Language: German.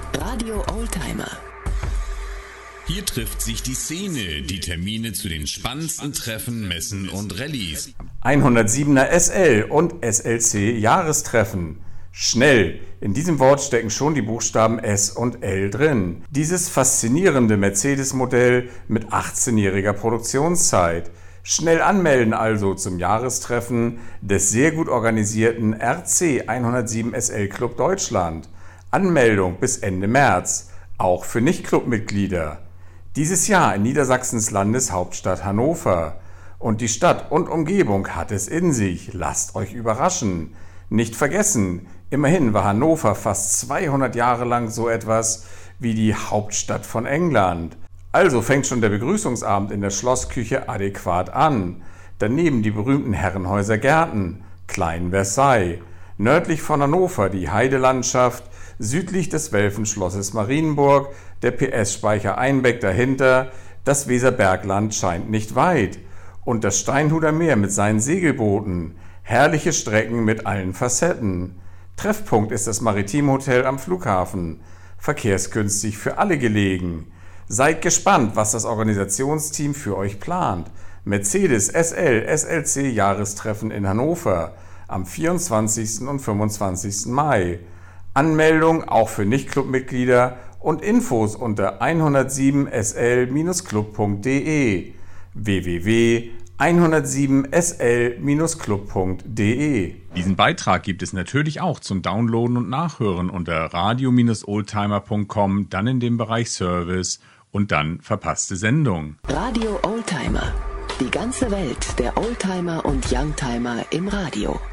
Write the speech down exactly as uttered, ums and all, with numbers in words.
Radio Oldtimer. Hier trifft sich die Szene, die Termine zu den spannendsten Treffen, Messen und Rallyes. hundertsiebener S L und S L C Jahrestreffen. Schnell, in diesem Wort stecken schon die Buchstaben S und L drin. Dieses faszinierende Mercedes-Modell mit achtzehnjähriger Produktionszeit. Schnell anmelden also zum Jahrestreffen des sehr gut organisierten R C hundertsieben S L Club Deutschland. Anmeldung bis Ende März, auch für Nicht-Clubmitglieder. Dieses Jahr in Niedersachsens Landeshauptstadt Hannover. Und die Stadt und Umgebung hat es in sich. Lasst euch überraschen. Nicht vergessen, immerhin war Hannover fast zweihundert Jahre lang so etwas wie die Hauptstadt von England. Also fängt schon der Begrüßungsabend in der Schlossküche adäquat an. Daneben die berühmten Herrenhäuser Gärten, Klein Versailles. Nördlich von Hannover die Heidelandschaft, südlich des Welfenschlosses Marienburg, der P S-Speicher Einbeck dahinter, das Weserbergland scheint nicht weit. Und das Steinhuder Meer mit seinen Segelbooten, herrliche Strecken mit allen Facetten. Treffpunkt ist das Maritimhotel am Flughafen, verkehrsgünstig für alle gelegen. Seid gespannt, was das Organisationsteam für euch plant. Mercedes S L S L C Jahrestreffen in Hannover am vierundzwanzigsten und fünfundzwanzigsten Mai. Anmeldung auch für Nicht-Clubmitglieder und Infos unter hundertsieben S L Club punkt de w w w punkt hundertsieben S L Club punkt de. Diesen Beitrag gibt es natürlich auch zum Downloaden und Nachhören unter radio oldtimer punkt com, dann in dem Bereich Service und dann verpasste Sendung. Radio Oldtimer. Die ganze Welt der Oldtimer und Youngtimer im Radio.